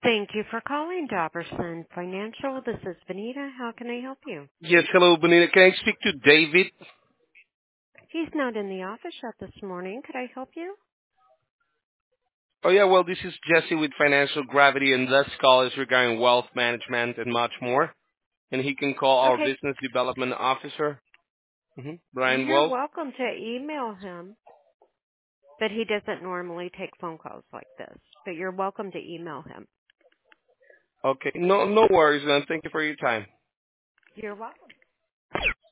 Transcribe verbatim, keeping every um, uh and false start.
Thank you for calling Dobberson Financial. This is Vanita. How can I help you? Yes, hello, Bonita. Can I speak to David? He's not in the office yet this morning. Could I help you? Oh, yeah, well, this is Jesse with Financial Gravity, and this call is regarding wealth management and much more. And he can call our Okay. business development officer, hmm Brian You're Wolf. welcome to email him, but he doesn't normally take phone calls like this. But you're welcome to email him. Okay, no, no worries, man. Thank you for your time. You're welcome.